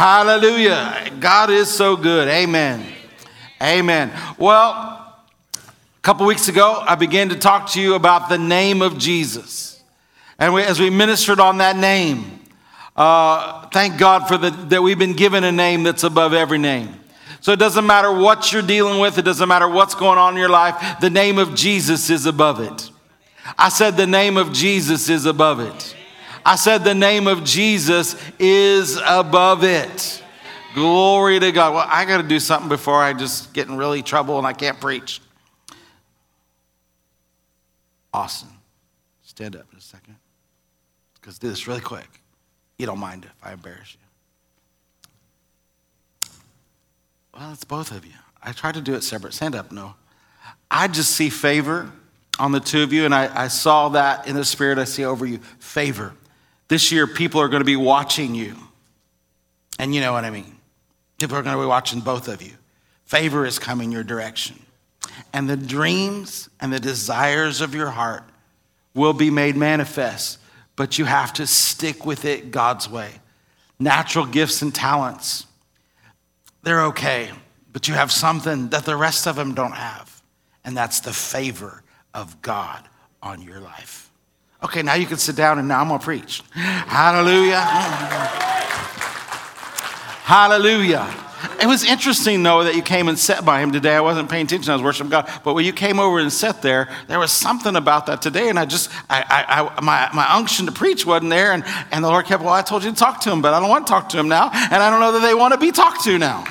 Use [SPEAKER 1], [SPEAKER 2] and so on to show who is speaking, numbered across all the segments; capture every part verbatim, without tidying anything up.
[SPEAKER 1] Hallelujah. God is so good. Amen. Amen. Well, a couple weeks ago, I began to talk to you about the name of Jesus. And we, as we ministered on that name, uh, thank God for the, that we've been given a name that's above every name. So it doesn't matter what you're dealing with. It doesn't matter what's going on in your life. The name of Jesus is above it. I said the name of Jesus is above it. I said the name of Jesus is above it. Glory to God. Well, I got to do something before I just get in really trouble and I can't preach. Austin, stand up in a second. Let's do this really quick. You don't mind if I embarrass you. Well, it's both of you. I tried to do it separate. Stand up, no. I just see favor on the two of you, and I, I saw that in the spirit. I see over you favor. This year, people are going to be watching you. And you know what I mean. People are going to be watching both of you. Favor is coming your direction. And the dreams and the desires of your heart will be made manifest. But you have to stick with it God's way. Natural gifts and talents, they're okay. But you have something that the rest of them don't have. And that's the favor of God on your life. Okay, now you can sit down and now I'm going to preach. Hallelujah. Hallelujah. It was interesting, though, that you came and sat by him today. I wasn't paying attention. I was worshiping God. But when you came over and sat there, there was something about that today. And I just, I, I, I my, my unction to preach wasn't there. And, and the Lord kept, well, I told you to talk to him, but I don't want to talk to him now. And I don't know that they want to be talked to now.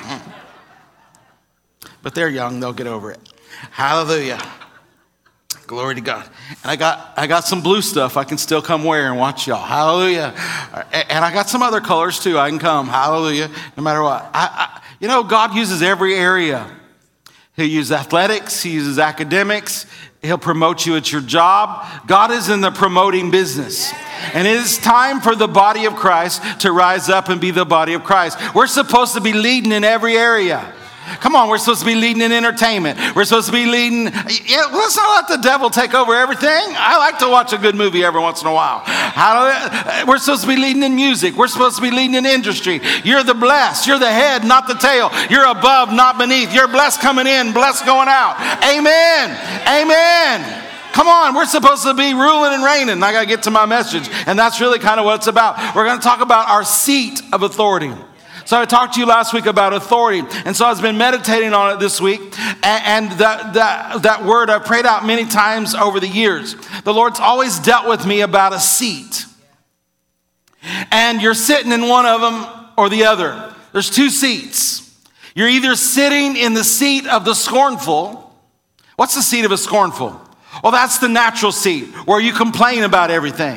[SPEAKER 1] But they're young. They'll get over it. Hallelujah. Glory to God. And I got I got some blue stuff I can still come wear and watch y'all. Hallelujah. And I got some other colors too. I can come. Hallelujah. No matter what. I, I, you know, God uses every area. He'll use athletics. He uses academics. He'll promote you at your job. God is in the promoting business. And it is time for the body of Christ to rise up and be the body of Christ. We're supposed to be leading in every area. Come on, we're supposed to be leading in entertainment. We're supposed to be leading. Yeah, let's not let the devil take over everything. I like to watch a good movie every once in a while. How do, we're supposed to be leading in music. We're supposed to be leading in industry. You're the blessed. You're the head, not the tail. You're above, not beneath. You're blessed coming in, blessed going out. Amen. Amen. Come on, we're supposed to be ruling and reigning. I got to get to my message. And that's really kind of what it's about. We're going to talk about our seat of authority. So I talked to you last week about authority. And so I've been meditating on it this week. And, and that, that, that word I've prayed out many times over the years. The Lord's always dealt with me about a seat. And you're sitting in one of them or the other. There's two seats. You're either sitting in the seat of the scornful. What's the seat of a scornful? Well, that's the natural seat where you complain about everything.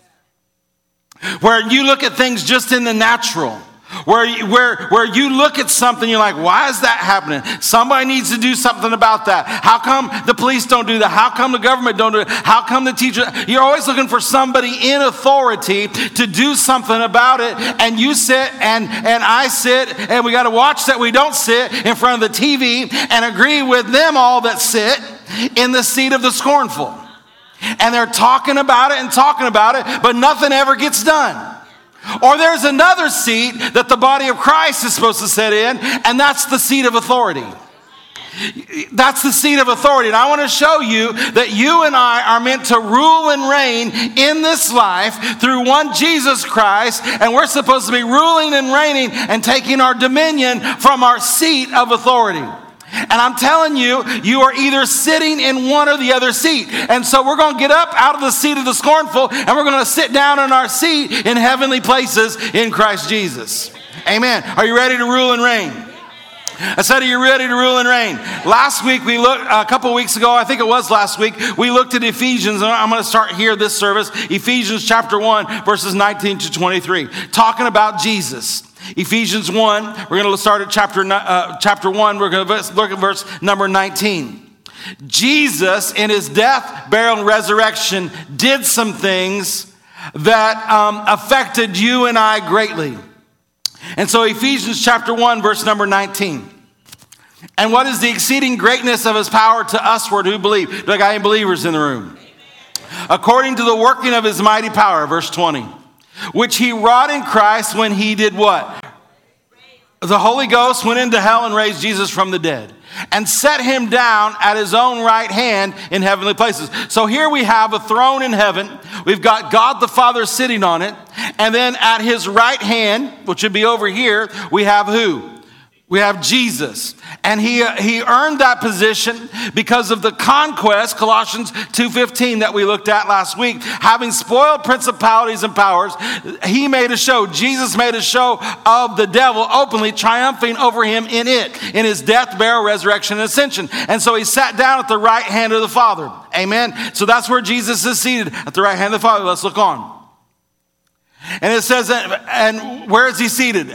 [SPEAKER 1] Where you look at things just in the natural. Where you, where, where you look at something, you're like, why is that happening? Somebody needs to do something about that. How come the police don't do that? How come the government don't do it? How come the teacher? You're always looking for somebody in authority to do something about it. And you sit and, and I sit and we got to watch that we don't sit in front of the T V and agree with them all that sit in the seat of the scornful. And they're talking about it and talking about it, but nothing ever gets done. Or there's another seat that the body of Christ is supposed to sit in, and that's the seat of authority. That's the seat of authority. And I want to show you that you and I are meant to rule and reign in this life through one Jesus Christ, and we're supposed to be ruling and reigning and taking our dominion from our seat of authority. And I'm telling you, you are either sitting in one or the other seat. And so we're going to get up out of the seat of the scornful and we're going to sit down in our seat in heavenly places in Christ Jesus. Amen. Are you ready to rule and reign? I said, are you ready to rule and reign? Last week, we looked, a couple weeks ago, I think it was last week, we looked at Ephesians, and I'm going to start here this service, Ephesians chapter one, verses nineteen to twenty-three, talking about Jesus. Ephesians one, we're going to start at chapter, uh, chapter one, we're going to look at verse number nineteen. Jesus, in his death, burial, and resurrection, did some things that um, affected you and I greatly. And so Ephesians chapter one, verse number nineteen. And what is the exceeding greatness of his power to usward who believe? Do I got any believers in the room? According to the working of his mighty power, verse twenty. Which he wrought in Christ when he did what? The Holy Ghost went into hell and raised Jesus from the dead and set him down at his own right hand in heavenly places. So here we have a throne in heaven. We've got God the Father sitting on it. And then at his right hand, which would be over here, we have who? We have Jesus. And he, uh, he earned that position because of the conquest, Colossians two fifteen, that we looked at last week. Having spoiled principalities and powers, he made a show. Jesus made a show of the devil, openly triumphing over him in it, in his death, burial, resurrection, and ascension. And so he sat down at the right hand of the Father. Amen. So that's where Jesus is seated, at the right hand of the Father. Let's look on. And it says, and where is he seated?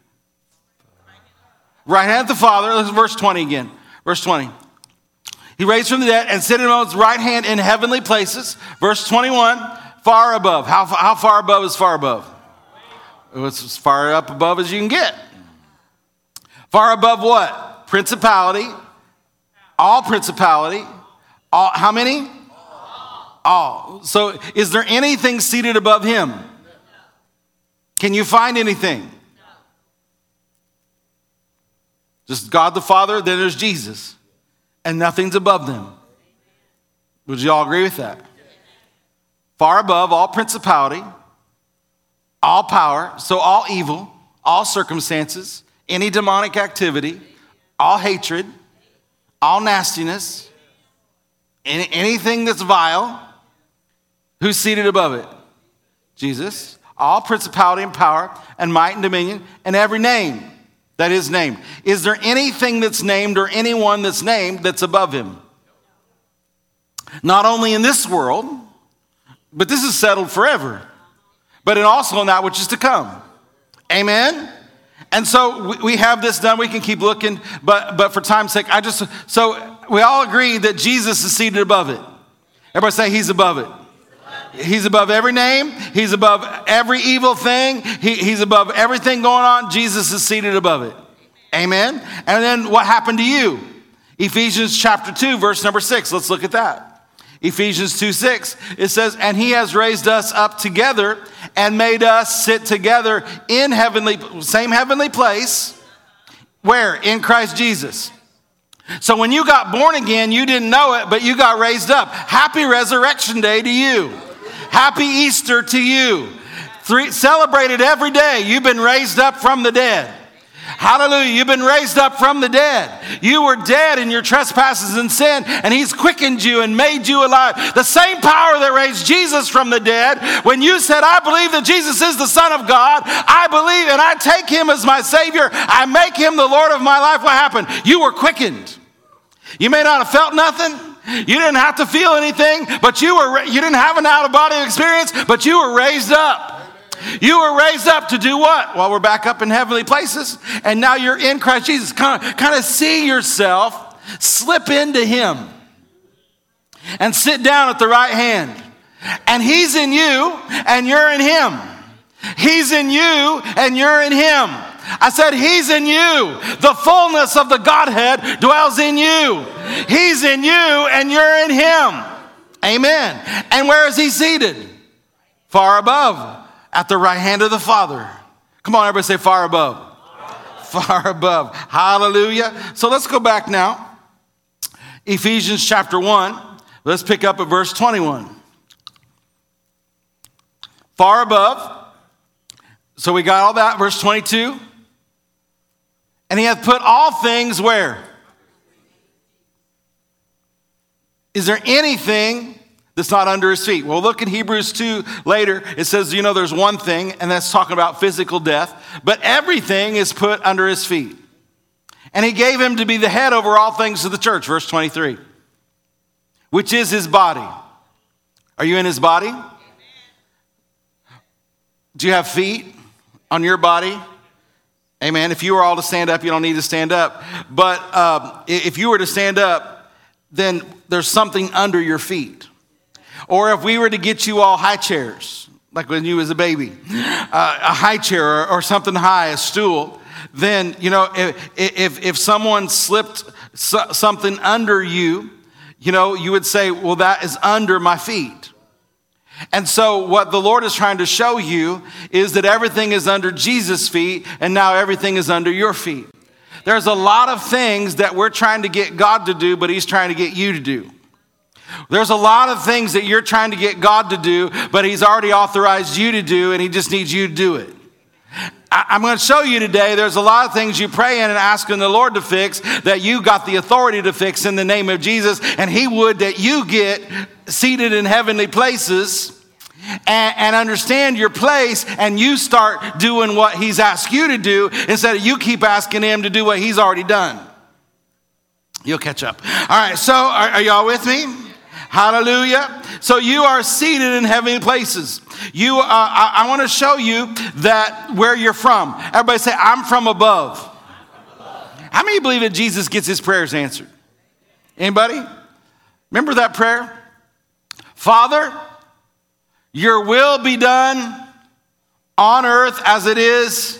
[SPEAKER 1] Right hand of the Father. Look at verse twenty again. Verse twenty. He raised from the dead and sitting on his right hand in heavenly places. Verse twenty-one, far above. How, how far above is far above? It's as far up above as you can get. Far above what? Principality. All principality. All, how many? All. So is there anything seated above him? Can you find anything? Just God the Father, then there's Jesus. And nothing's above them. Would you all agree with that? Far above all principality, all power, so all evil, all circumstances, any demonic activity, all hatred, all nastiness, any, anything that's vile. Who's seated above it? Jesus. All principality and power and might and dominion and every name that is named. Is there anything that's named or anyone that's named that's above him? Not only in this world, but this is settled forever, but in also in that which is to come. Amen? And so we, we have this done. We can keep looking, but, but for time's sake, I just, so we all agree that Jesus is seated above it. Everybody say he's above it. He's above every name. He's above every evil thing. He, he's above everything going on. Jesus is seated above it. Amen. And then what happened to you? Ephesians chapter two, verse number six. Let's look at that. Ephesians two six. It says, and he has raised us up together and made us sit together in heavenly, same heavenly place. Where? In Christ Jesus. So when you got born again, you didn't know it, but you got raised up. Happy Resurrection Day to you. Happy Easter to you. Three, celebrated every day. You've been raised up from the dead. Hallelujah. You've been raised up from the dead. You were dead in your trespasses and sin, and he's quickened you and made you alive. The same power that raised Jesus from the dead. When you said, I believe that Jesus is the Son of God, I believe and I take him as my Savior, I make him the Lord of my life. What happened? You were quickened. You may not have felt nothing. You didn't have to feel anything, but you were, you didn't have an out-of-body experience, but you were raised up. You were raised up to do what? Well, we're back up in heavenly places, and now you're in Christ Jesus. Kind of, kind of see yourself slip into him and sit down at the right hand. And he's in you, and you're in him. He's in you, and you're in him. I said, he's in you. The fullness of the Godhead dwells in you. He's in you and you're in him. Amen. And where is he seated? Far above, at the right hand of the Father. Come on, everybody say far above. Far above. Far above. Hallelujah. So let's go back now. Ephesians chapter one. Let's pick up at verse twenty-one. Far above. So we got all that. Verse twenty-two. And he hath put all things where? Is there anything that's not under his feet? Well, look at Hebrews two later. It says, you know, there's one thing, and that's talking about physical death. But everything is put under his feet. And he gave him to be the head over all things to the church. Verse twenty-three. Which is his body. Are you in his body? Do you have feet on your body? Amen. If you were all to stand up, you don't need to stand up. But uh, if you were to stand up, then there's something under your feet. Or if we were to get you all high chairs, like when you was a baby, uh, a high chair or, or something high, a stool, then, you know, if, if, if someone slipped something under you, you know, you would say, well, that is under my feet. And so what the Lord is trying to show you is that everything is under Jesus' feet, and now everything is under your feet. There's a lot of things that we're trying to get God to do, but he's trying to get you to do. There's a lot of things that you're trying to get God to do, but he's already authorized you to do, and he just needs you to do it. I'm going to show you today, there's a lot of things you pray in and asking the Lord to fix that you got the authority to fix in the name of Jesus, and he would that you get seated in heavenly places and, and understand your place, and you start doing what he's asked you to do instead of you keep asking him to do what he's already done. You'll catch up. All right, so are, are y'all with me? Hallelujah. So you are seated in heavenly places. You, uh, I, I want to show you that where you're from. Everybody say, I'm from above. How many believe that Jesus gets his prayers answered? Anybody? Remember that prayer? Father, your will be done on earth as it is.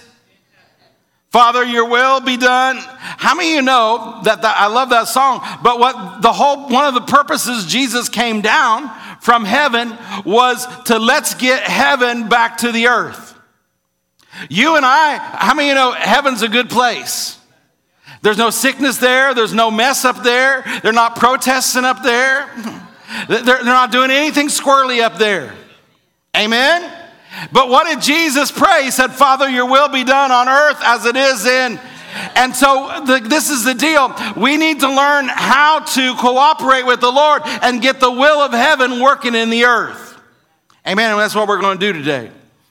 [SPEAKER 1] Father, your will be done. How many of you know that the, I love that song, but what the whole, one of the purposes Jesus came down from heaven was to let's get heaven back to the earth. You and I, how many of you know heaven's a good place? There's no sickness there. There's no mess up there. They're not protesting up there. They're, they're not doing anything squirrely up there. Amen? But what did Jesus pray? He said, Father, your will be done on earth as it is in. And so the, this is the deal. We need to learn how to cooperate with the Lord and get the will of heaven working in the earth. Amen. And that's what we're going to do today.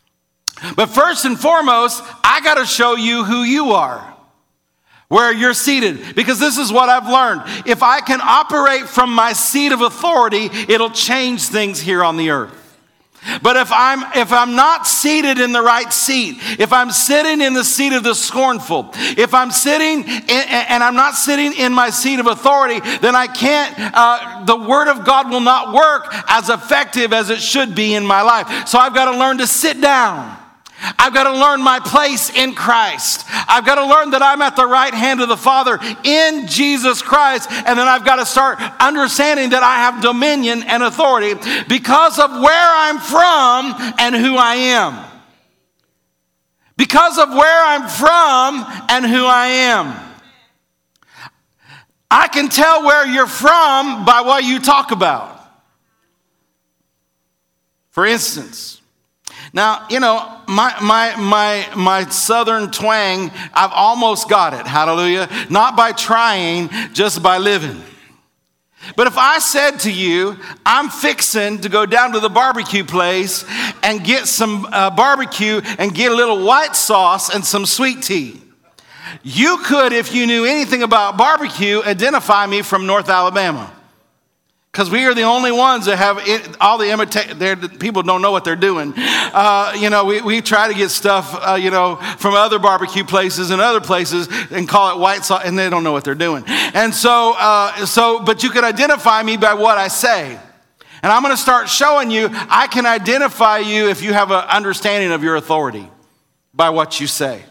[SPEAKER 1] But first and foremost, I got to show you who you are, where you're seated, because this is what I've learned. If I can operate from my seat of authority, it'll change things here on the earth. But if I'm if I'm not seated in the right seat, if I'm sitting in the seat of the scornful, if I'm sitting in, and I'm not sitting in my seat of authority, then I can't, uh, the word of God will not work as effective as it should be in my life. So I've got to learn to sit down. I've got to learn my place in Christ. I've got to learn that I'm at the right hand of the Father in Jesus Christ. And then I've got to start understanding that I have dominion and authority because of where I'm from and who I am. Because of where I'm from and who I am. I can tell where you're from by what you talk about. For instance, now, you know, my my my my southern twang, I've almost got it, hallelujah. Not by trying, just by living. But if I said to you, I'm fixing to go down to the barbecue place and get some uh, barbecue and get a little white sauce and some sweet tea, you could, if you knew anything about barbecue, identify me from North Alabama. Because we are the only ones that have it, all the imitate. People don't know what they're doing. Uh, you know, we, we try to get stuff, uh, you know, from other barbecue places and other places and call it white sauce, and they don't know what they're doing. And so, uh, so, but you can identify me by what I say. And I'm going to start showing you, I can identify you if you have an understanding of your authority by what you say,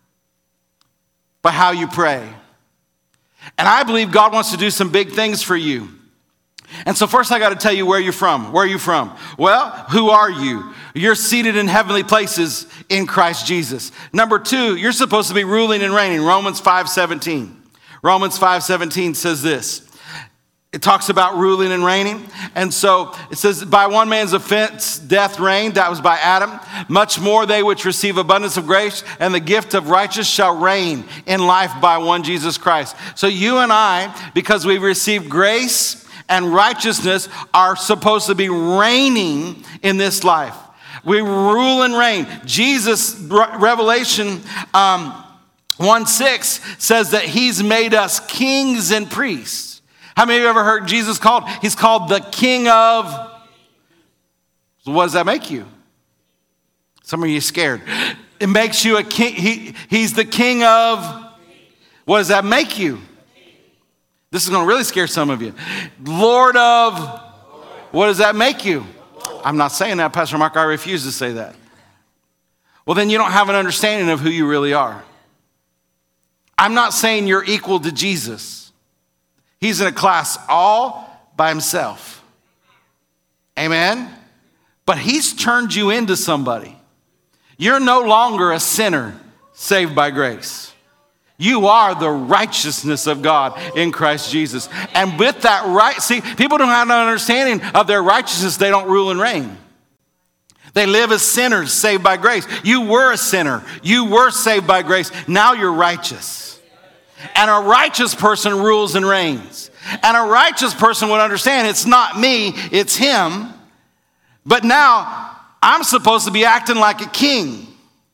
[SPEAKER 1] by how you pray. And I believe God wants to do some big things for you. And so first I got to tell you where you're from. Where are you from? Well, who are you? You're seated in heavenly places in Christ Jesus. Number two, you're supposed to be ruling and reigning. Romans five seventeen. Romans five seventeen says this. It talks about ruling and reigning. And so it says, by one man's offense, death reigned. That was by Adam. Much more they which receive abundance of grace and the gift of righteousness shall reign in life by one Jesus Christ. So you and I, because we've received grace and righteousness, are supposed to be reigning in this life. We rule and reign. Jesus, Revelation um, one six says that he's made us kings and priests. How many of you ever heard Jesus called? He's called the King of. So what does that make you? Some of you are scared. It makes you a king. He, he's the King of. What does that make you? This is going to really scare some of you. Lord of, what does that make you? I'm not saying that, Pastor Mark. I refuse to say that. Well, then you don't have an understanding of who you really are. I'm not saying you're equal to Jesus. He's in a class all by himself. Amen? But he's turned you into somebody. You're no longer a sinner saved by grace. You are the righteousness of God in Christ Jesus. And with that right, see, people don't have an understanding of their righteousness. They don't rule and reign. They live as sinners saved by grace. You were a sinner. You were saved by grace. Now you're righteous. And a righteous person rules and reigns. And a righteous person would understand it's not me, it's him. But now I'm supposed to be acting like a king.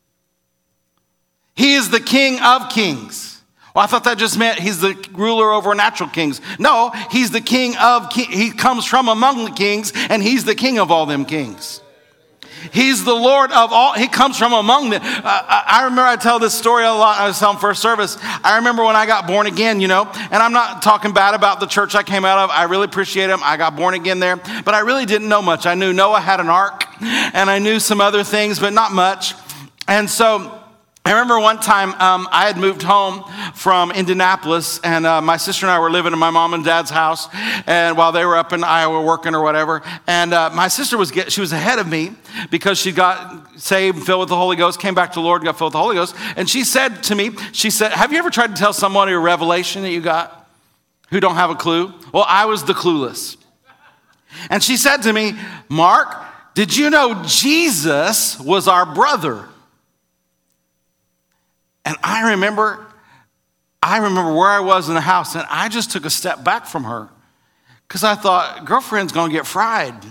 [SPEAKER 1] He is the King of kings. Well, I thought that just meant he's the ruler over natural kings. No, he's the King of kings. He comes from among the kings, and he's the King of all them kings. He's the Lord of all. He comes from among them. Uh, I remember I tell this story a lot. I was telling first service. I remember when I got born again, you know, and I'm not talking bad about the church I came out of. I really appreciate them. I got born again there, but I really didn't know much. I knew Noah had an ark, and I knew some other things, but not much. And so I remember one time um, I had moved home from Indianapolis, and uh, my sister and I were living in my mom and dad's house, and while they were up in Iowa working or whatever, and uh, my sister was get, she was ahead of me because she got saved, filled with the Holy Ghost, came back to the Lord, got filled with the Holy Ghost, and she said to me, she said, "Have you ever tried to tell someone a revelation that you got who don't have a clue?" Well, I was the clueless, and she said to me, "Mark, did you know Jesus was our brother?" And I remember, I remember where I was in the house, and I just took a step back from her because I thought, girlfriend's going to get fried. And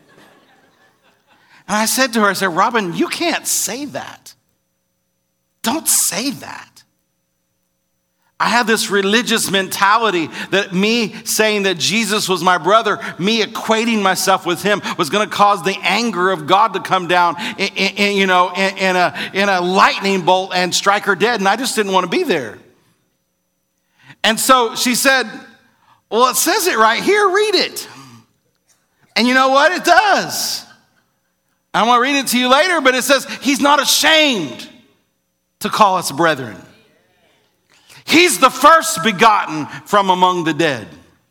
[SPEAKER 1] I said to her, I said, "Robin, you can't say that. Don't say that." I had this religious mentality that me saying that Jesus was my brother, me equating myself with him, was going to cause the anger of God to come down in, in, in, you know, in, in, a, in a lightning bolt and strike her dead. And I just didn't want to be there. And so she said, "Well, it says it right here. Read it." And you know what? It does. I'm going to read it to you later, but it says, he's not ashamed to call us brethren. He's the first begotten from among the dead.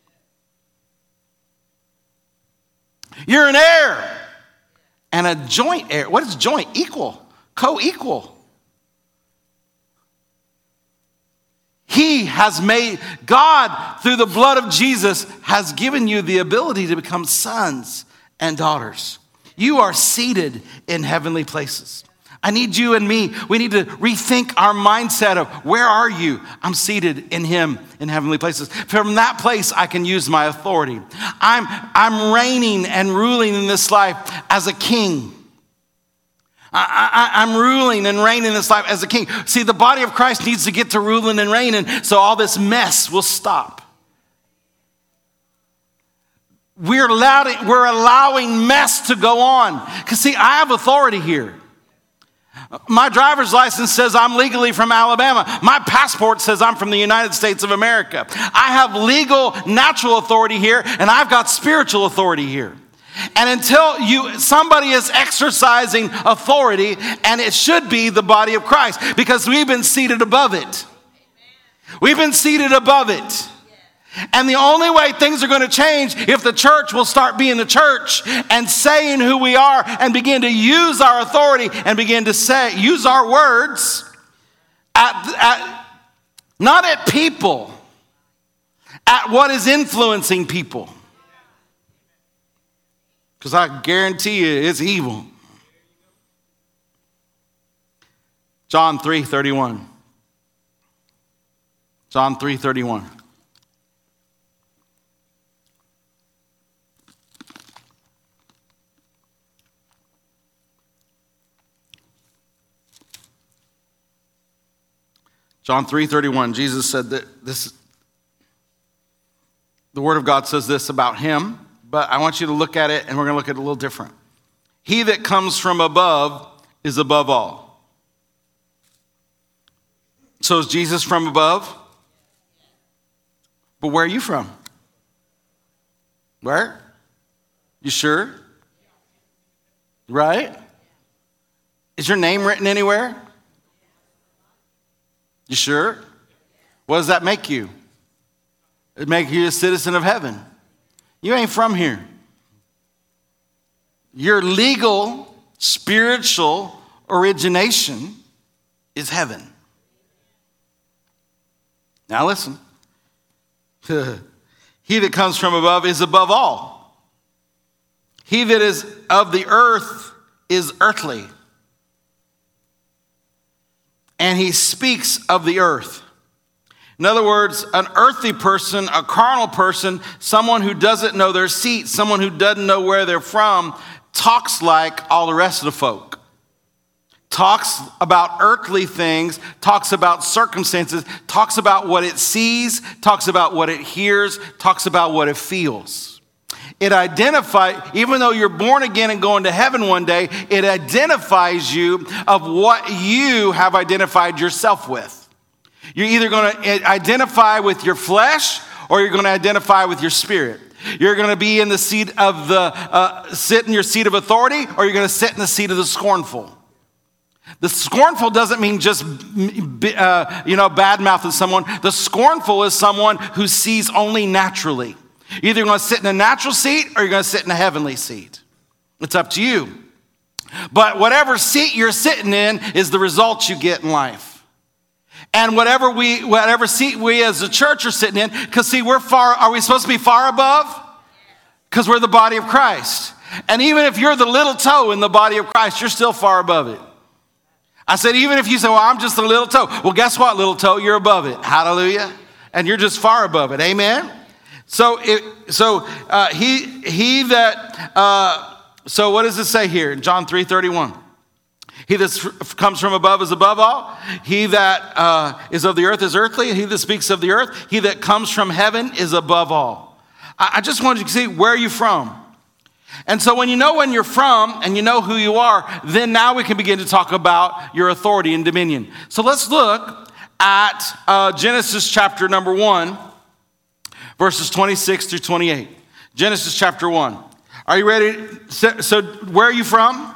[SPEAKER 1] You're an heir and a joint heir. What is joint? Equal, co-equal. He has made, God, through the blood of Jesus, has given you the ability to become sons and daughters. You are seated in heavenly places. I need you and me. We need to rethink our mindset of where are you? I'm seated in him in heavenly places. From that place, I can use my authority. I'm, I'm reigning and ruling in this life as a king. I, I, I'm ruling and reigning in this life as a king. See, the body of Christ needs to get to ruling and reigning so all this mess will stop. We're allowing, we're allowing mess to go on. Because see, I have authority here. My driver's license says I'm legally from Alabama. My passport says I'm from the United States of America. I have legal, natural authority here, and I've got spiritual authority here. And until you, somebody is exercising authority, and it should be the body of Christ, because we've been seated above it. We've been seated above it. And the only way things are going to change if the church will start being the church and saying who we are and begin to use our authority and begin to say, use our words at, at not at people, at what is influencing people. Because I guarantee you it's evil. John three thirty-one. John three thirty-one. John three thirty-one, Jesus said that this, the Word of God says this about him, but I want you to look at it, and we're going to look at it a little different. He that comes from above is above all. So is Jesus from above? But where are you from? Where? You sure? Right? Is your name written anywhere? You sure? What does that make you? It makes you a citizen of heaven. You ain't from here. your legal, spiritual origination is heaven. Now listen. He that comes from above is above all. He that is of the earth is earthly. And he speaks of the earth. In other words, an earthly person, a carnal person, someone who doesn't know their seat, someone who doesn't know where they're from, talks like all the rest of the folk. Talks about earthly things, talks about circumstances, talks about what it sees, talks about what it hears, talks about what it feels. It identifies, even though you're born again and going to heaven one day, it identifies you of what you have identified yourself with. You're either going to identify with your flesh or you're going to identify with your spirit. You're going to be in the seat of the, uh, sit in your seat of authority, or you're going to sit in the seat of the scornful. The scornful doesn't mean just, uh, you know, bad-mouthing someone. The scornful is someone who sees only naturally. You're either going to sit in a natural seat or you're going to sit in a heavenly seat. It's up to you. But whatever seat you're sitting in is the results you get in life. And whatever we, whatever seat we as a church are sitting in, because see, we're far, are we supposed to be far above? Because we're the body of Christ. And even if you're the little toe in the body of Christ, you're still far above it. I said, even if you say, well, I'm just a little toe. Well, guess what, little toe? You're above it. Hallelujah. And you're just far above it. Amen. So, it, so uh, he, he that, uh, so what does it say here in John three thirty-one? He that comes from above is above all. He that uh, is of the earth is earthly. He that speaks of the earth, he that comes from heaven is above all. I, I just wanted you to see, where are you from? And so when you know when you're from and you know who you are, then now we can begin to talk about your authority and dominion. So let's look at uh, Genesis chapter number one, verses twenty-six through twenty-eight. Genesis chapter one. Are you ready? So, so where are you from?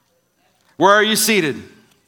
[SPEAKER 1] Where are you seated?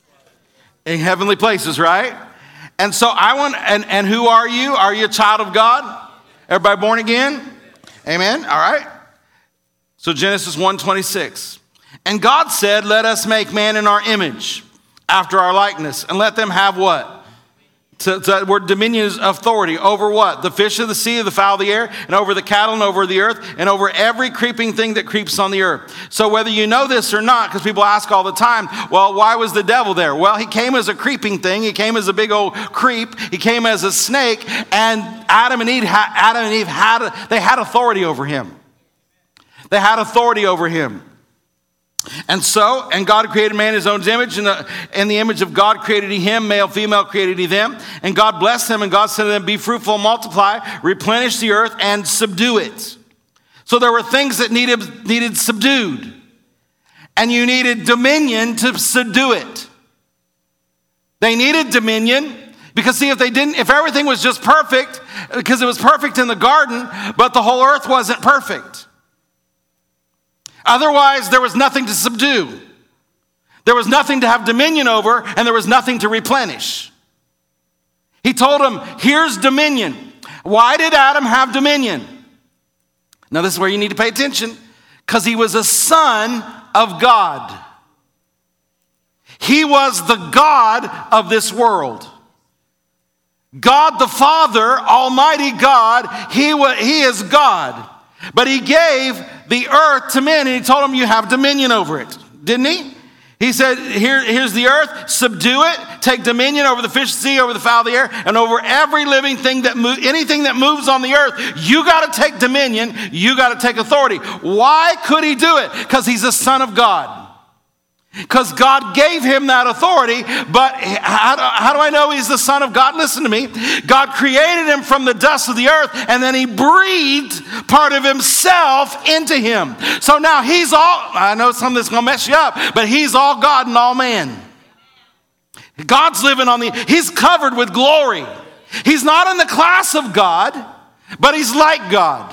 [SPEAKER 1] In heavenly places, right? And so I want, and, and who are you? Are you a child of God? Everybody born again? Amen. All right. So Genesis one twenty-six. And God said, let us make man in our image, after our likeness, and let them have what? So, so word dominion is authority over what? The fish of the sea, the fowl of the air, and over the cattle, and over the earth, and over every creeping thing that creeps on the earth. So whether you know this or not, because people ask all the time, well, why was the devil there? Well, he came as a creeping thing. He came as a big old creep. He came as a snake, and Adam and Eve, Adam and Eve had, they had authority over him. They had authority over him. And so, and God created man in his own image, and in, in the image of God created he him, male, female created he them. And God blessed them, and God said to them, be fruitful, multiply, replenish the earth, and subdue it. So there were things that needed, needed subdued. And you needed dominion to subdue it. They needed dominion, because see, if they didn't, if everything was just perfect, because it was perfect in the garden, but the whole earth wasn't perfect. Otherwise, there was nothing to subdue. There was nothing to have dominion over, and there was nothing to replenish. He told him, here's dominion. Why did Adam have dominion? Now, this is where you need to pay attention, because he was a son of God. He was the God of this world. God the Father, Almighty God, he, was, he is God. But he gave the earth to men, and he told them, you have dominion over it. Didn't he? He said, Here, here's the earth, subdue it, take dominion over the fish of the sea, over the fowl of the air, and over every living thing that moves, anything that moves on the earth. You got to take dominion. You got to take authority. Why could he do it? Because he's a son of God. Because God gave him that authority, but how do, how do I know he's the son of God? Listen to me. God created him from the dust of the earth, and then he breathed part of himself into him. So now he's all, I know some of this is going to mess you up, but he's all God and all man. God's living on the, he's covered with glory. He's not in the class of God, but he's like God.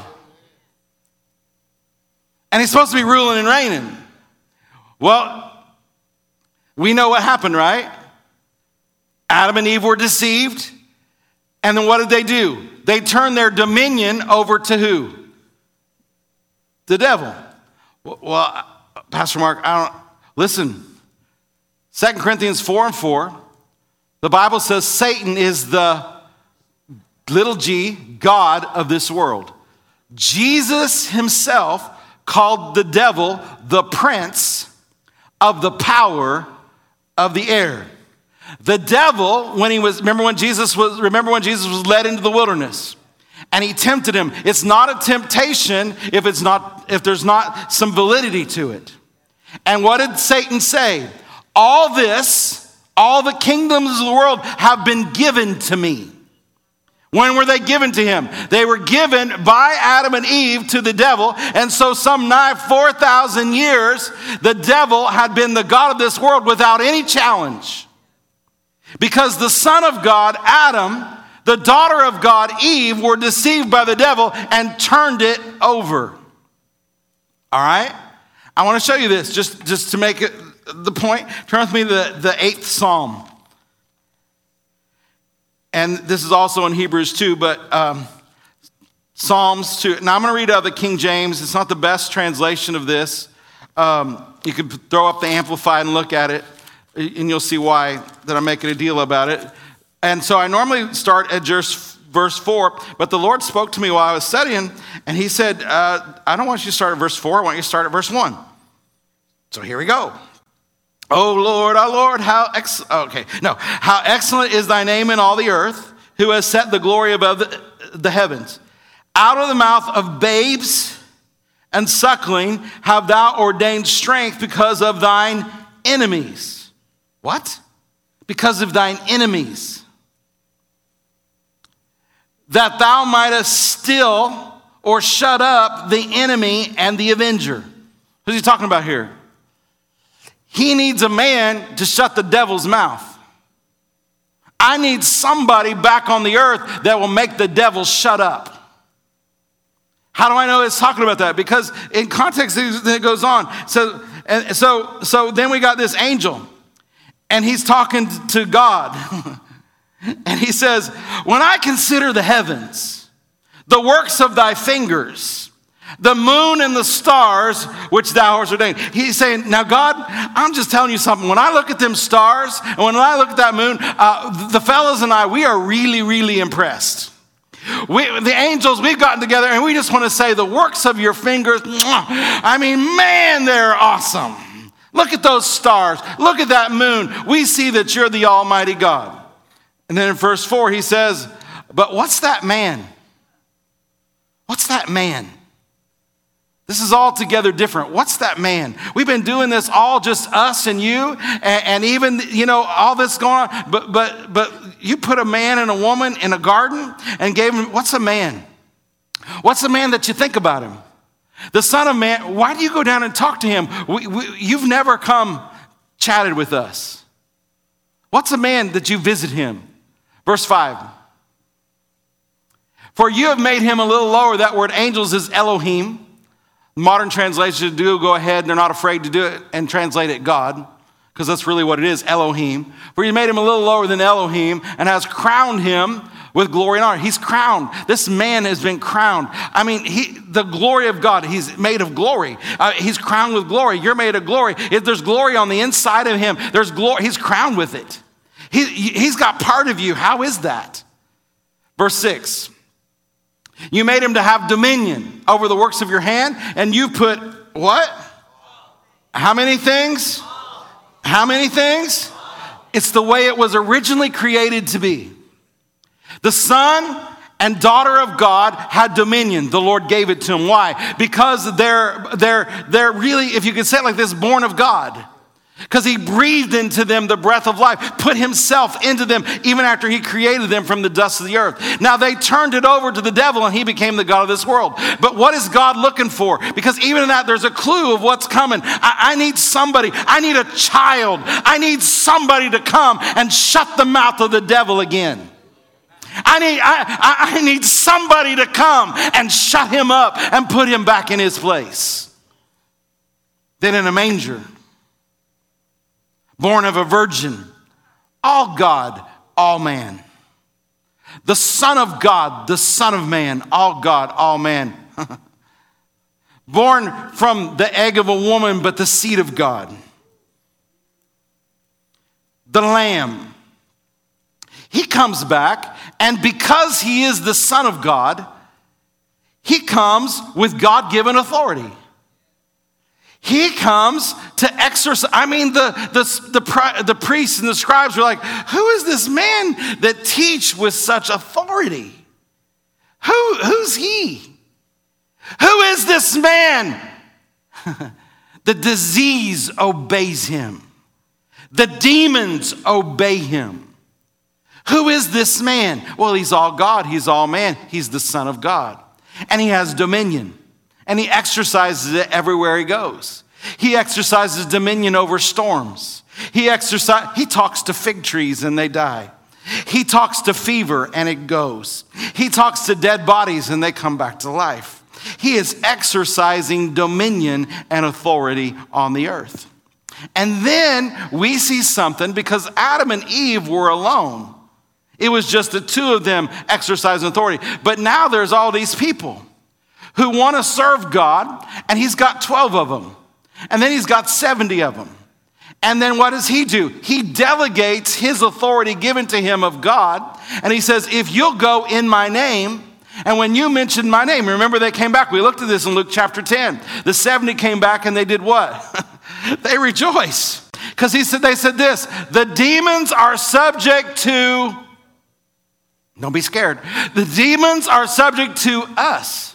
[SPEAKER 1] And he's supposed to be ruling and reigning. Well, we know what happened, right? Adam and Eve were deceived. And then what did they do? They turned their dominion over to who? The devil. Well, Pastor Mark, I don't, listen, Second Corinthians four and four, the Bible says Satan is the little g, God of this world. Jesus himself called the devil the prince of the power of the air. The devil, when he was, remember when Jesus was, remember when Jesus was led into the wilderness and he tempted him. It's not a temptation if it's not, if there's not some validity to it. And what did Satan say? All this, all the kingdoms of the world have been given to me. When were they given to him? They were given by Adam and Eve to the devil. And so some nigh four thousand years, the devil had been the God of this world without any challenge. Because the son of God, Adam, the daughter of God, Eve, were deceived by the devil and turned it over. All right? I want to show you this just, just to make it the point. Turn with me to the, the eighth Psalm. And this is also in Hebrews two, but um, Psalms two. Now I'm going to read out of the King James. It's not the best translation of this. Um, you could throw up the Amplified and look at it, and you'll see why that I'm making a deal about it. And so I normally start at just verse four, but the Lord spoke to me while I was studying, and he said, uh, I don't want you to start at verse four. I want you to start at verse one. So here we go. Oh Lord, our Lord, how ex- okay, no, how excellent is thy name in all the earth, who has set the glory above the, the heavens. Out of the mouth of babes and suckling have thou ordained strength because of thine enemies. What? Because of thine enemies. That thou mightest still or shut up the enemy and the avenger. Who's he talking about here? He needs a man to shut the devil's mouth. I need somebody back on the earth that will make the devil shut up. How do I know it's talking about that? Because in context it goes on. So, and so, so then we got this angel, and he's talking to God. And he says, when I consider the heavens, the works of thy fingers, the moon and the stars which thou hast ordained. He's saying, now God, I'm just telling you something. When I look at them stars, and when I look at that moon, uh, the fellas and I, we are really, really impressed. We, the angels, we've gotten together and we just want to say the works of your fingers, I mean, man, they're awesome. Look at those stars. Look at that moon. We see that you're the Almighty God. And then in verse four, he says, but what's that man? What's that man? This is altogether different. What's that man? We've been doing this all just us and you, and, and even, you know, all this going on. But but but you put a man and a woman in a garden and gave him, what's a man? What's a man that you think about him? The Son of Man, why do you go down and talk to him? We, we, you've never come chatted with us. What's a man that you visit him? Verse five. For you have made him a little lower. That word angels is Elohim. Modern translations do go ahead, and they're not afraid to do it and translate it God, because that's really what it is, Elohim. For you made him a little lower than Elohim and has crowned him with glory and honor. He's crowned. This man has been crowned. I mean, he, the glory of God, he's made of glory. Uh, he's crowned with glory. You're made of glory. If there's glory on the inside of him, there's glory. He's crowned with it. He, he's got part of you. How is that? Verse six. You made him to have dominion over the works of your hand, and you put what? How many things? How many things? It's the way it was originally created to be. The son and daughter of God had dominion. The Lord gave it to them. Why? Because they're, they're, they're really, if you could say it like this, born of God. Because he breathed into them the breath of life, put himself into them even after he created them from the dust of the earth. Now they turned it over to the devil and he became the God of this world. But what is God looking for? Because even in that there's a clue of what's coming. I, I need somebody, I need a child, I need somebody to come and shut the mouth of the devil again. I need, I, I, I need somebody to come and shut him up and put him back in his place. Then in a manger, born of a virgin, all God, all man. The Son of God, the Son of Man, all God, all man. born from the egg of a woman, but the seed of God. The Lamb. He comes back, and because he is the Son of God, he comes with God-given authority. He comes to exercise. I mean, the, the, the, the priests and the scribes were like, who is this man that teach with such authority? Who, who's he? Who is this man? The disease obeys him. The demons obey him. Who is this man? Well, he's all God. He's all man. He's the Son of God. And he has dominion. And he exercises it everywhere he goes. He exercises dominion over storms. He exercise, he talks to fig trees and they die. He talks to fever and it goes. He talks to dead bodies and they come back to life. He is exercising dominion and authority on the earth. And then we see something, because Adam and Eve were alone. It was just the two of them exercising authority. But now there's all these people who want to serve God, and he's got twelve of them. And then he's got seventy of them. And then what does he do? He delegates his authority given to him of God. And he says, if you'll go in my name, and when you mentioned my name, remember they came back. We looked at this in Luke chapter ten. The seventy came back and they did what? They rejoice. Because he said, they said this, the demons are subject to, don't be scared. The demons are subject to us.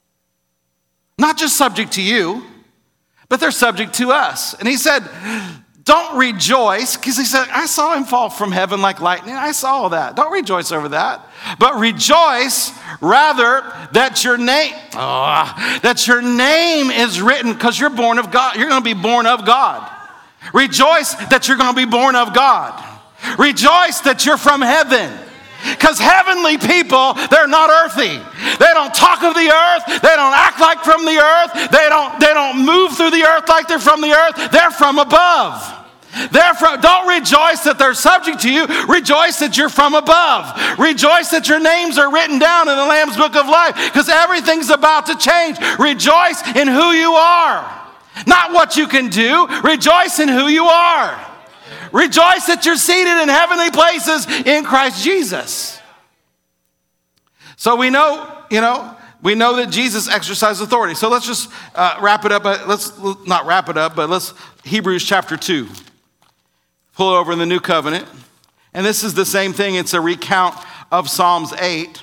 [SPEAKER 1] Not just subject to you, but they're subject to us. And he said, don't rejoice, because he said, I saw him fall from heaven like lightning. I saw all that. Don't rejoice over that. But rejoice rather that your name, oh, that your name is written, because you're born of God. You're going to be born of God. Rejoice that you're going to be born of God. Rejoice that you're from heaven. Because heavenly people, they're not earthy. They don't talk of the earth. They don't act like from the earth. They don't, they don't move through the earth like they're from the earth. They're from above. Therefore, don't rejoice that they're subject to you. Rejoice that you're from above. Rejoice that your names are written down in the Lamb's Book of Life, because everything's about to change. Rejoice in who you are. Not what you can do. Rejoice in who you are. Rejoice that you're seated in heavenly places in Christ Jesus. So we know, you know, we know that Jesus exercised authority. So let's just uh, wrap it up. Let's not wrap it up, but let's, Hebrews chapter two. Pull it over in the New Covenant. And this is the same thing. It's a recount of Psalms eight.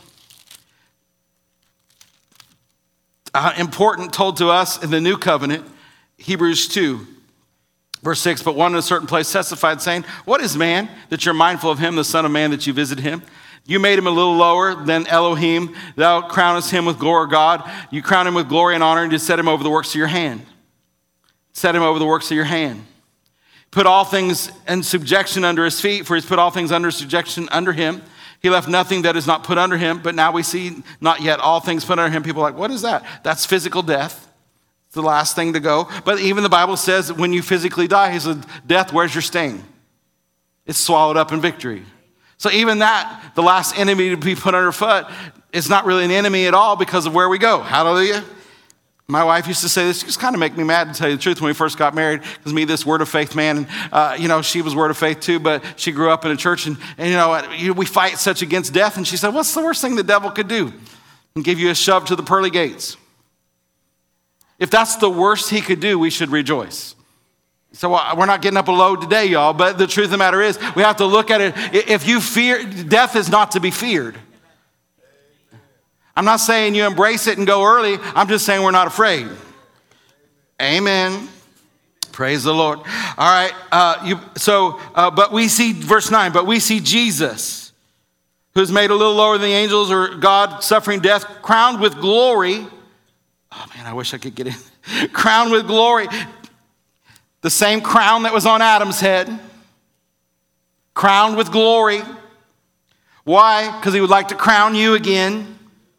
[SPEAKER 1] Uh, important, told to us in the New Covenant, Hebrews two. Verse six, but one in a certain place testified, saying, what is man that you're mindful of him, the Son of Man that you visit him? You made him a little lower than Elohim. Thou crownest him with glory, God. You crown him with glory and honor, and you set him over the works of your hand. Set him over the works of your hand. Put all things in subjection under his feet, for he's put all things under subjection under him. He left nothing that is not put under him, but now we see not yet all things put under him. People are like, what is that? That's physical death. It's the last thing to go. But even the Bible says that when you physically die, he said, death, where's your sting? It's swallowed up in victory. So even that, the last enemy to be put underfoot, is not really an enemy at all because of where we go. Hallelujah. My wife used to say this, just kind of make me mad, to tell you the truth, when we first got married, because me, this word of faith man, and uh, you know, she was word of faith too, but she grew up in a church, and, and you know, we fight such against death, and she said, what's the worst thing the devil could do? And give you a shove to the pearly gates. If that's the worst he could do, we should rejoice. So well, we're not getting up a load today, y'all, but the truth of the matter is, we have to look at it. If you fear, death is not to be feared. I'm not saying you embrace it and go early. I'm just saying we're not afraid. Amen. Praise the Lord. All right. Uh, you, so, uh, but we see, verse nine, but we see Jesus, who's made a little lower than the angels, or God suffering death, crowned with glory. Oh man, I wish I could get in. Crowned with glory. The same crown that was on Adam's head. Crowned with glory. Why? Because he would like to crown you again.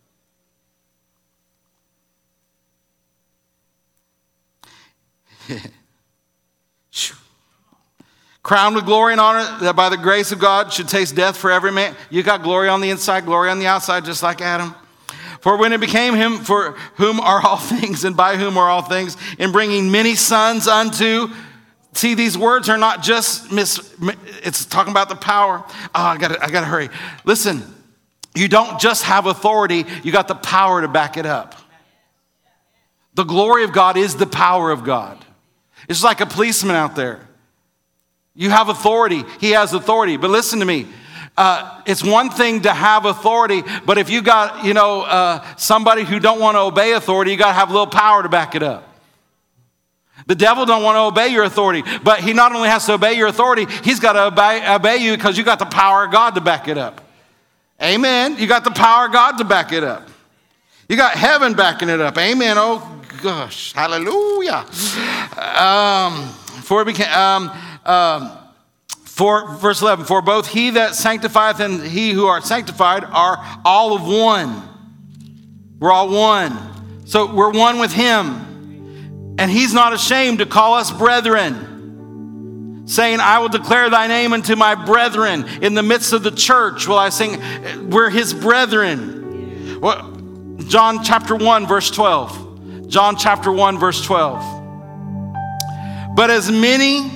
[SPEAKER 1] Crowned with glory and honor, that by the grace of God should taste death for every man. You got glory on the inside, glory on the outside, just like Adam. For when it became him for whom are all things and by whom are all things, in bringing many sons unto, see, these words are not just, mis, it's talking about the power. Oh, I gotta, I gotta hurry. Listen, you don't just have authority, you got the power to back it up. The glory of God is the power of God. It's like a policeman out there. You have authority, he has authority. But listen to me. Uh, it's one thing to have authority, but if you got, you know, uh, somebody who don't want to obey authority, you got to have a little power to back it up. The devil don't want to obey your authority, but he not only has to obey your authority, he's got to obey, obey you because you got the power of God to back it up. Amen. You got the power of God to back it up. You got heaven backing it up. Amen. Oh gosh, hallelujah. Um, for it became. Um, um, For, verse eleven, for both he that sanctifieth and he who are sanctified are all of one. We're all one. So we're one with him. And he's not ashamed to call us brethren, saying, I will declare thy name unto my brethren. In the midst of the church will I sing, we're his brethren. Well, John chapter one, verse twelve. John chapter one, verse twelve. But as many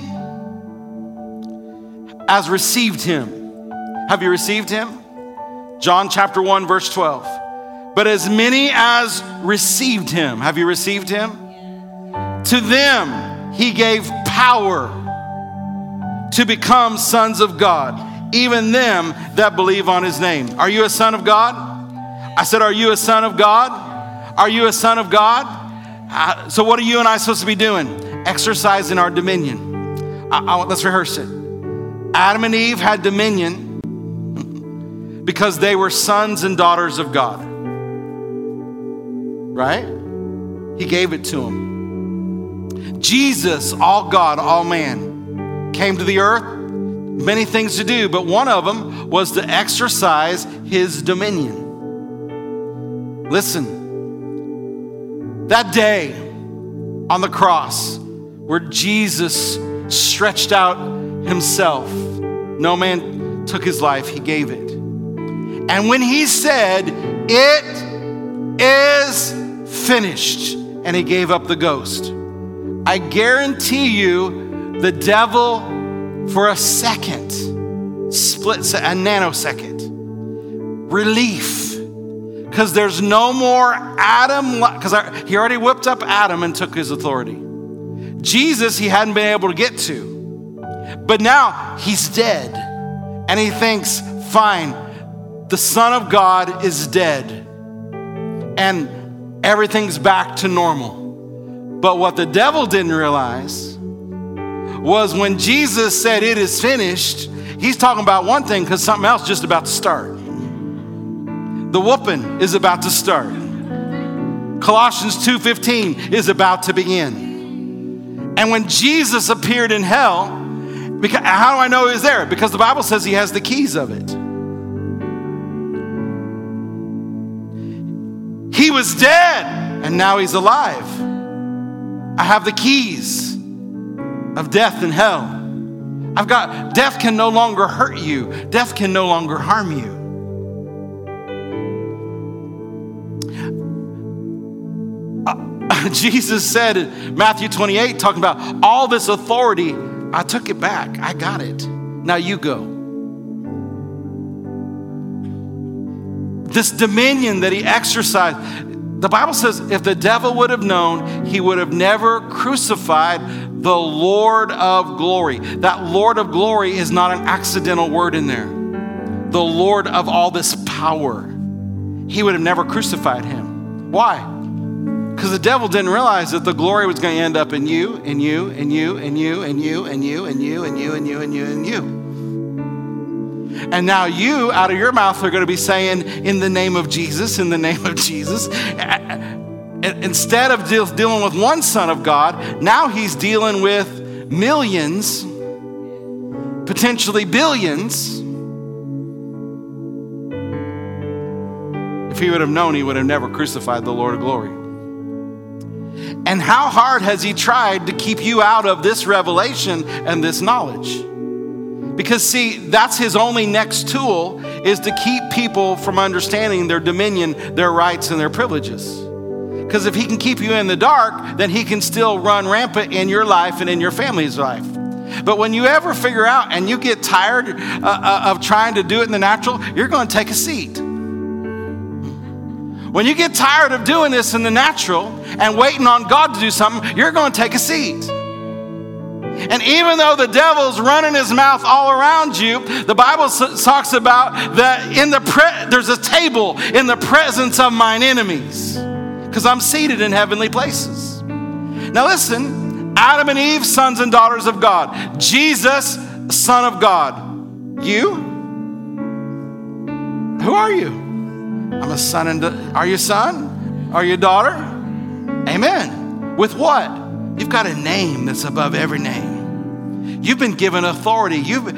[SPEAKER 1] as received him. Have you received him? John chapter one, verse twelve. But as many as received him. Have you received him? To them he gave power to become sons of God, even them that believe on his name. Are you a son of God? I said, are you a son of God? Are you a son of God? Uh, so what are you and I supposed to be doing? Exercising our dominion. I, I, let's rehearse it. Adam and Eve had dominion because they were sons and daughters of God. Right? He gave it to them. Jesus, all God, all man, came to the earth, many things to do, but one of them was to exercise his dominion. Listen, that day on the cross where Jesus stretched out himself, no man took his life, he gave it. And when he said, it is finished, and he gave up the ghost, I guarantee you the devil for a second, split a nanosecond, relief, because there's no more Adam, because he already whipped up Adam and took his authority. Jesus, he hadn't been able to get to. But now he's dead. And he thinks, fine, the Son of God is dead. And everything's back to normal. But what the devil didn't realize was when Jesus said it is finished, he's talking about one thing because something else just about to start. The whooping is about to start. Colossians two fifteen is about to begin. And when Jesus appeared in hell, because, how do I know he's there? Because the Bible says he has the keys of it. He was dead and now he's alive. I have the keys of death and hell. I've got, death can no longer hurt you. Death can no longer harm you. Uh, Jesus said in Matthew twenty-eight, talking about all this authority, I took it back. I got it. Now you go. This dominion that he exercised, the Bible says if the devil would have known, he would have never crucified the Lord of glory. That Lord of glory is not an accidental word in there. The Lord of all this power. He would have never crucified him. Why? Because the devil didn't realize that the glory was going to end up in you, and you, and you, and you, and you, and you, and you, and you, and you, and you, and you. And now you, out of your mouth, are going to be saying, in the name of Jesus, in the name of Jesus. Instead of deal, dealing with one son of God, now he's dealing with millions, potentially billions. If he would have known, he would have never crucified the Lord of glory. And how hard has he tried to keep you out of this revelation and this knowledge? Because see, that's his only next tool is to keep people from understanding their dominion, their rights, and their privileges. Because if he can keep you in the dark, then he can still run rampant in your life and in your family's life. But when you ever figure out and you get tired uh, of trying to do it in the natural, you're going to take a seat. When you get tired of doing this in the natural and waiting on God to do something, you're going to take a seat. And even though the devil's running his mouth all around you, the Bible talks about that in the pre- there's a table in the presence of mine enemies, because I'm seated in heavenly places. Now listen, Adam and Eve, sons and daughters of God. Jesus, son of God. You? Who are you? I'm a son and da- are you a son? Are you a daughter? Amen. With what? You've got a name that's above every name. You've been given authority. You've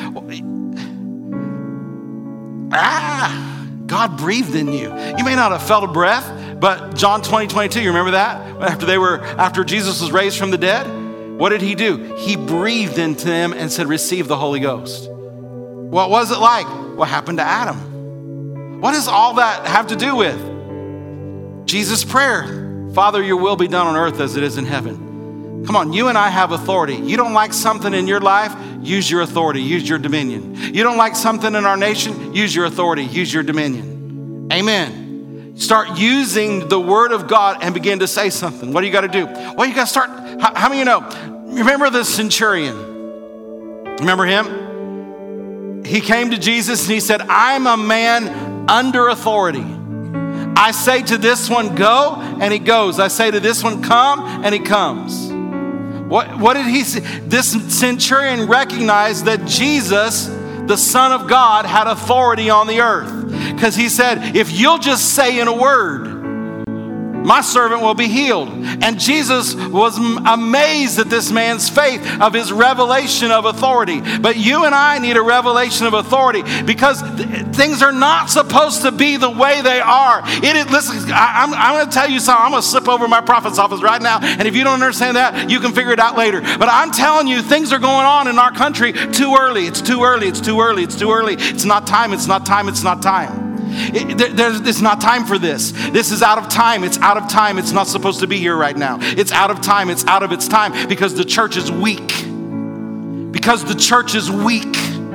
[SPEAKER 1] ah, God breathed in you. You may not have felt a breath, but John twenty, twenty-two, you remember that? After they were, after Jesus was raised from the dead, what did he do? He breathed into them and said, receive the Holy Ghost. What was it like? What happened to Adam? What does all that have to do with? Jesus' prayer, Father, your will be done on earth as it is in heaven. Come on, you and I have authority. You don't like something in your life, use your authority, use your dominion. You don't like something in our nation, use your authority, use your dominion. Amen. Start using the word of God and begin to say something. What do you got to do? Well, you got to start. How, how many of you know? Remember the centurion? Remember him? He came to Jesus and he said, I'm a man under authority. I say to this one, go, and he goes. I say to this one, come, and he comes. What, what did he say? This centurion recognized that Jesus, the Son of God, had authority on the earth. Because he said, if you'll just say in a word, my servant will be healed. And Jesus was amazed at this man's faith, of his revelation of authority. But you and I need a revelation of authority, because th- things are not supposed to be the way they are. It is, listen, I, I'm, I'm going to tell you something. I'm going to slip over my prophet's office right now. And if you don't understand that, you can figure it out later. But I'm telling you, things are going on in our country too early. It's too early. It's too early. It's too early. It's not time. It's not time. It's not time. It, there, it's not time for this. This is out of time. It's out of time. It's not supposed to be here right now. It's out of time. It's out of its time, because the church is weak. Because the church is weak.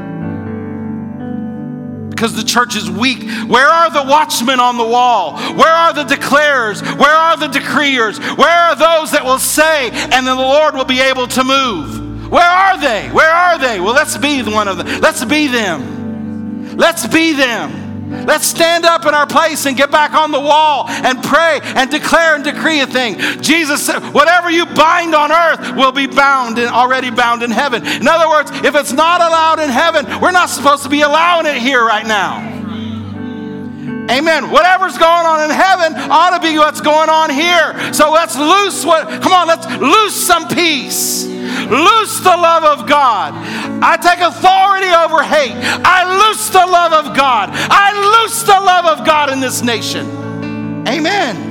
[SPEAKER 1] Because the church is weak. Where are the watchmen on the wall? Where are the declarers? Where are the decreers? Where are those that will say, and then the Lord will be able to move? Where are they? Where are they? Well, let's be one of them. Let's be them. Let's be them. Let's stand up in our place and get back on the wall and pray and declare and decree a thing. Jesus said, whatever you bind on earth will be bound and already bound in heaven. In other words, if it's not allowed in heaven, we're not supposed to be allowing it here right now. Amen. Whatever's going on in heaven ought to be what's going on here. So let's loose what, come on, let's loose some peace. Loose the love of God. I take authority over hate. I loose the love of God. I loose the love of God in this nation. Amen.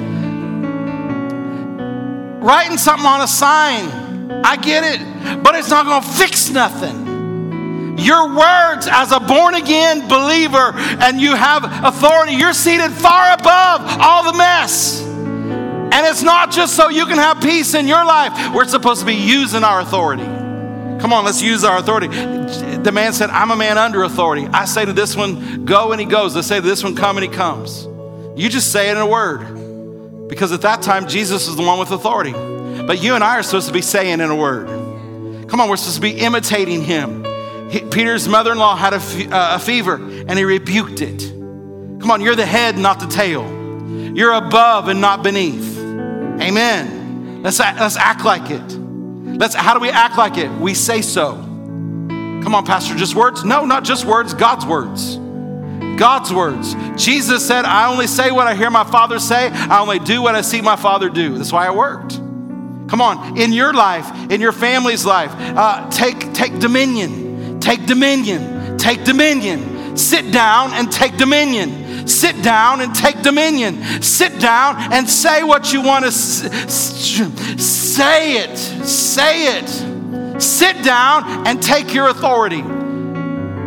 [SPEAKER 1] Writing something on a sign, I get it, but it's not going to fix nothing. Your words as a born-again believer, and you have authority, you're seated far above all the mess. And it's not just so you can have peace in your life. We're supposed to be using our authority. Come on, let's use our authority. The man said, I'm a man under authority. I say to this one, go, and he goes. I say to this one, come, and he comes. You just say it in a word. Because at that time, Jesus is the one with authority. But you and I are supposed to be saying in a word. Come on, we're supposed to be imitating him. He, Peter's mother-in-law had a, f- uh, a fever, and he rebuked it. Come on, you're the head, not the tail. You're above and not beneath. Amen. Let's act, let's act like it. Let's. How do we act like it? We say so. Come on, Pastor, just words? No, not just words, God's words. God's words. Jesus said, I only say what I hear my Father say. I only do what I see my Father do. That's why I worked. Come on, in your life, in your family's life, uh, take, take dominion. Take dominion. Take dominion. Sit down and take dominion. Sit down and take dominion. Sit down and say what you want to s- say it. Say it. Sit down and take your authority.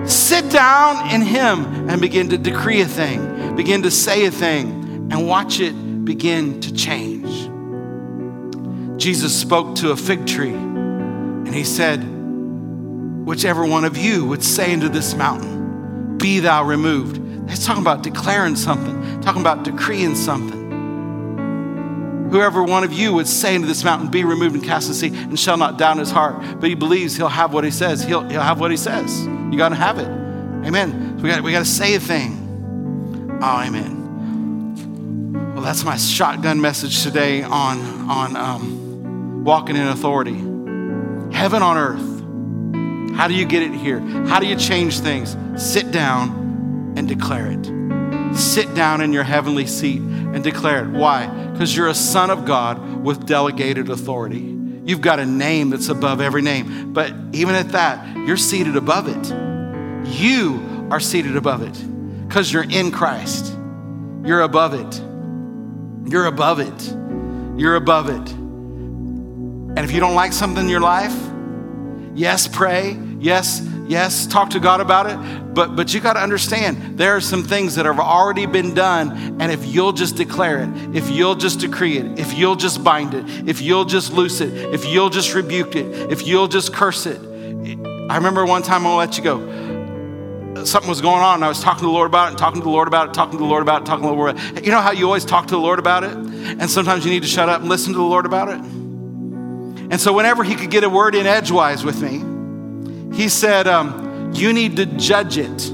[SPEAKER 1] Sit down in him and begin to decree a thing, begin to say a thing, and watch it begin to change. Jesus spoke to a fig tree and he said, whichever one of you would say into this mountain, be thou removed. He's talking about declaring something, talking about decreeing something. Whoever one of you would say into this mountain, be removed and cast in the sea, and shall not doubt in his heart, but he believes he'll have what he says. He'll, he'll have what he says. You got to have it. Amen. So we got we got to say a thing. Oh, amen. Well, that's my shotgun message today on, on um, walking in authority. Heaven on earth. How do you get it here? How do you change things? Sit down and declare it. Sit down in your heavenly seat and declare it. Why? Because you're a son of God with delegated authority. You've got a name that's above every name. But even at that, you're seated above it. You are seated above it because you're in Christ. You're above it. You're above it. You're above it. And if you don't like something in your life, yes, pray. Yes, yes, talk to God about it. But but you got to understand, there are some things that have already been done. And if you'll just declare it, if you'll just decree it, if you'll just bind it, if you'll just loose it, if you'll just rebuke it, if you'll just curse it. I remember one time, I'll let you go. Something was going on and I was talking to the Lord about it, and talking to the Lord about it, talking to the Lord about it, talking to the Lord about it. You know how you always talk to the Lord about it? And sometimes you need to shut up and listen to the Lord about it? And so whenever he could get a word in edgewise with me, he said, um, you need to judge it.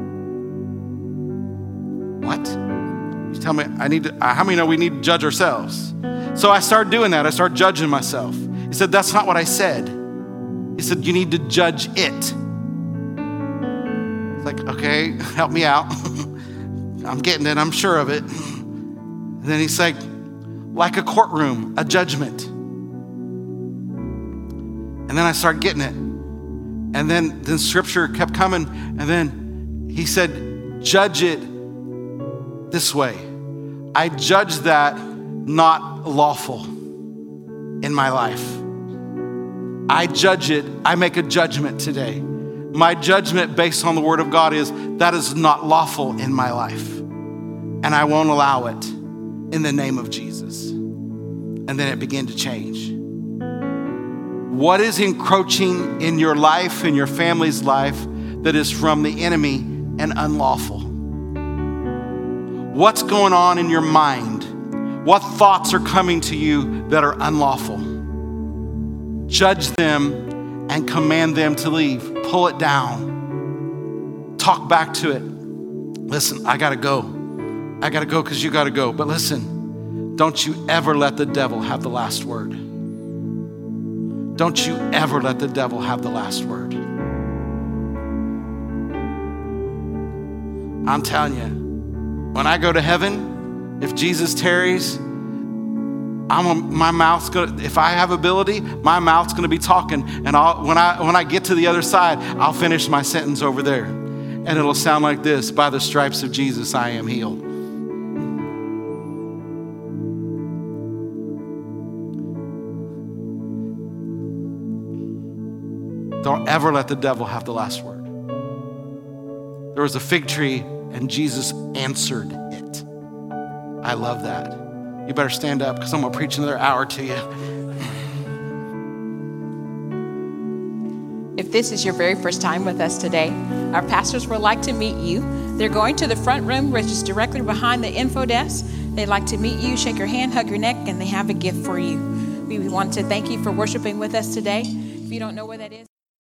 [SPEAKER 1] What? You tell me, I need to, how many know we need to judge ourselves? So I started doing that. I started judging myself. He said, that's not what I said. He said, you need to judge it. Like, okay, help me out. I'm getting it, I'm sure of it. And then he's like, like a courtroom, a judgment. And then I started getting it. And then, then scripture kept coming. And then he said, judge it this way. I judge that not lawful in my life. I judge it, I make a judgment today. My judgment based on the word of God is that is not lawful in my life. And I won't allow it in the name of Jesus. And then it began to change. What is encroaching in your life, in your family's life, that is from the enemy and unlawful? What's going on in your mind? What thoughts are coming to you that are unlawful? Judge them and command them to leave. Pull it down. Talk back to it. Listen, I gotta go. I gotta go because you gotta go. But listen, don't you ever let the devil have the last word. Don't you ever let the devil have the last word. I'm telling you, when I go to heaven, if Jesus tarries, I'm a, my mouth's gonna, if I have ability, my mouth's gonna be talking. And I'll, when I when I get to the other side, I'll finish my sentence over there. And it'll sound like this: by the stripes of Jesus, I am healed. Don't ever let the devil have the last word. There was a fig tree and Jesus answered it. I love that. You better stand up because I'm going to preach another hour to you.
[SPEAKER 2] If this is your very first time with us today, our pastors would like to meet you. They're going to the front room, which is directly behind the info desk. They'd like to meet you, shake your hand, hug your neck, and they have a gift for you. We want to thank you for worshiping with us today. If you don't know where that is,